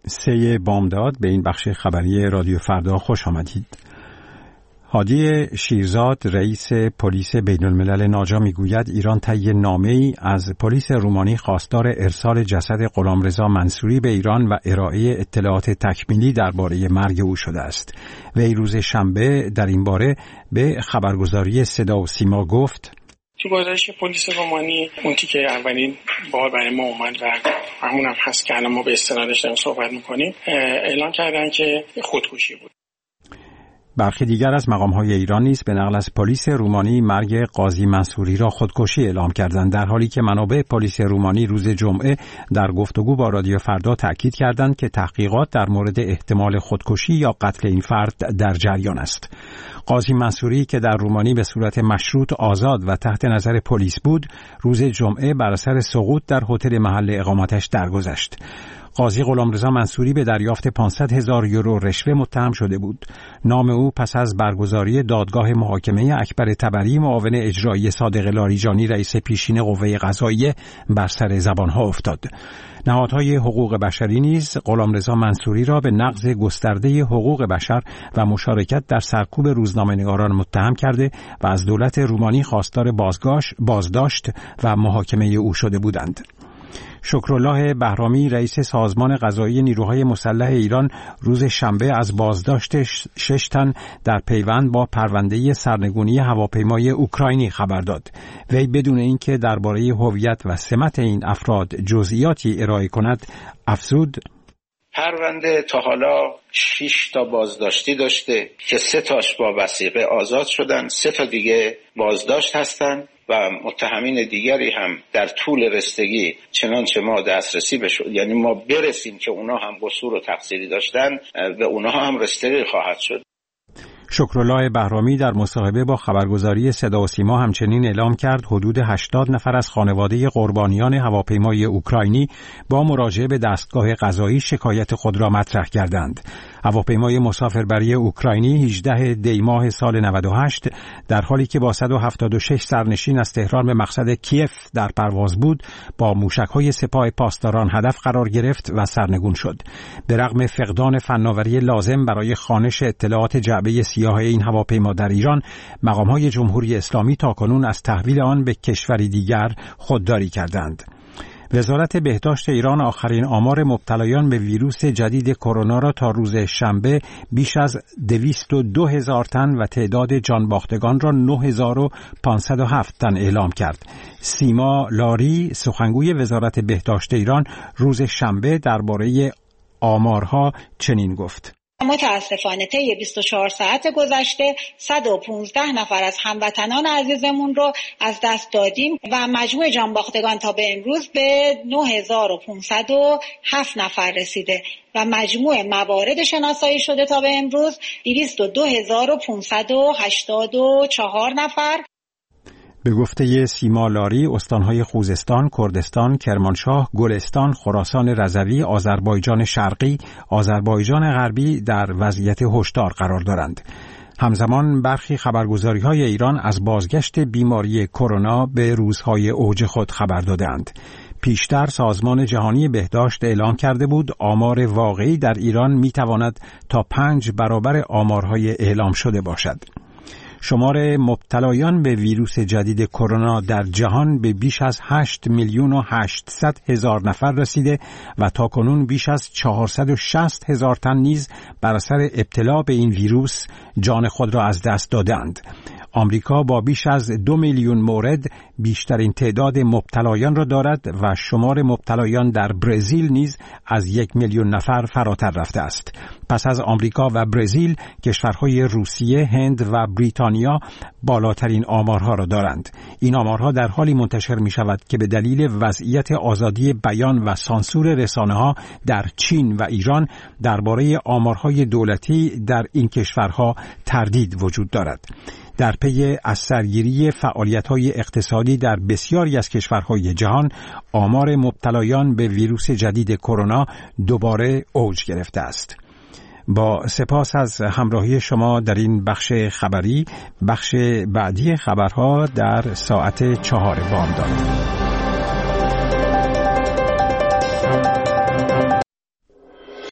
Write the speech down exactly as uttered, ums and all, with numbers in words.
سه بامداد به این بخش خبری رادیو فردا خوش آمدید. هادی شیرزاد رئیس پلیس بین الملل ناجا میگوید ایران طی نامه‌ای از پلیس رومانی خواستار ارسال جسد غلامرضا منصوری به ایران و ارائه اطلاعات تکمیلی درباره مرگ او شده است. وی روز شنبه در این باره به خبرگزاری صدا و سیما گفت: تو گزارش پلیس رومانی اون که اولین بار برای ما اومد و همون هم هست که الان ما به استنادش داریم صحبت میکنیم، اعلام کردن که خودکشی بود. برخی دیگر از مقام‌های ایران نیز به نقل از پلیس رومانی مرگ قاضی منصوری را خودکشی اعلام کردند، در حالی که منابع پلیس رومانی روز جمعه در گفتگو با رادیو فردا تأکید کردند که تحقیقات در مورد احتمال خودکشی یا قتل این فرد در جریان است. قاضی منصوری که در رومانی به صورت مشروط آزاد و تحت نظر پلیس بود، روز جمعه بر اثر سقوط در هتل محل اقامتش درگذشت. قاضی غلامرضا منصوری به دریافت پانصد هزار یورو رشوه متهم شده بود. نام او پس از برگزاری دادگاه محاکمه اکبر طبری معاون اجرایی صادق لاریجانی رئیس پیشین قوه قضاییه بر سر زبانها افتاد. نهادهای حقوق بشری نیز غلامرضا منصوری را به نقض گسترده حقوق بشر و مشارکت در سرکوب روزنامه‌نگاران متهم کرده و از دولت رومانی خواستار بازداشت و محاکمه او شده بودند. شکرالله بهرامی رئیس سازمان قضایی نیروهای مسلح ایران روز شنبه از بازداشت شش تن در پیوند با پرونده سرنگونی هواپیمای اوکراینی خبر داد. وی بدون اینکه درباره هویت و سمت این افراد جزئیاتی ارائه کند افزود: پرونده تا حالا شش تا بازداشتی داشته که سه تاش با وثیقه آزاد شدن، سه تا دیگه بازداشت هستن و متهمین دیگری هم در طول رستگی چنانچه ما دسترسی بشه، یعنی ما برسیم که اونا هم قصور و تقصیری داشتن، به اونا هم رستگی خواهد شد. شکرالله بهرامی در مصاحبه با خبرگزاری صدا و سیما همچنین اعلام کرد حدود هشتاد نفر از خانواده قربانیان هواپیمای اوکراینی با مراجعه به دستگاه قضایی شکایت خود را مطرح کردند. هواپیمای مسافربری اوکراینی هجدهم دی ماه سال نود و هشت در حالی که با صد و هفتاد و شش سرنشین از تهران به مقصد کیف در پرواز بود، با موشک‌های سپاه پاسداران هدف قرار گرفت و سرنگون شد. به رغم فقدان فناوری لازم برای خوانش اطلاعات جعبه سیاه این هواپیما در ایران، مقام‌های جمهوری اسلامی تاکنون از تحویل آن به کشوری دیگر خودداری کردند. وزارت بهداشت ایران آخرین آمار مبتلایان به ویروس جدید کرونا را تا روز شنبه بیش از دویست و دو هزار تن و تعداد جانباختگان را نه هزار و پانصد و هفت تن اعلام کرد. سیما لاری سخنگوی وزارت بهداشت ایران روز شنبه درباره آمارها چنین گفت: متاسفانه طی بیست و چهار ساعت گذشته صد و پانزده نفر از هموطنان عزیزمون رو از دست دادیم و مجموع جانباختگان تا به امروز به نه هزار و پانصد و هفت نفر رسیده و مجموع موارد شناسایی شده تا به امروز دویست و دو هزار و پانصد و هشتاد و چهار نفر. به گفته سیما لاری، استانهای خوزستان، کردستان، کرمانشاه، گلستان، خراسان رضوی، آذربایجان شرقی، آذربایجان غربی در وضعیت هشدار قرار دارند. همزمان برخی خبرگزاری‌های ایران از بازگشت بیماری کرونا به روزهای اوج خود خبر دادند. پیشتر سازمان جهانی بهداشت اعلام کرده بود آمار واقعی در ایران می‌تواند تا پنج برابر آمارهای اعلام شده باشد. شمار مبتلایان به ویروس جدید کرونا در جهان به بیش از هشت میلیون و هشتصد هزار نفر رسیده و تاکنون بیش از چهارصد و شصت هزار تن نیز بر اثر ابتلا به این ویروس جان خود را از دست دادند. آمریکا با بیش از دو میلیون مورد بیشترین تعداد مبتلایان را دارد و شمار مبتلایان در برزیل نیز از یک میلیون نفر فراتر رفته است. پس از آمریکا و برزیل، کشورهای روسیه، هند و بریتانیا بالاترین آمارها را دارند. این آمارها در حالی منتشر می شود که به دلیل وضعیت آزادی بیان و سانسور رسانه‌ها در چین و ایران درباره آمارهای دولتی در این کشورها تردید وجود دارد. در پی از سرگیری فعالیت‌های اقتصادی در بسیاری از کشورهای جهان، آمار مبتلایان به ویروس جدید کرونا دوباره اوج گرفته است. با سپاس از همراهی شما در این بخش خبری. بخش بعدی خبرها در ساعت چهار بامداد.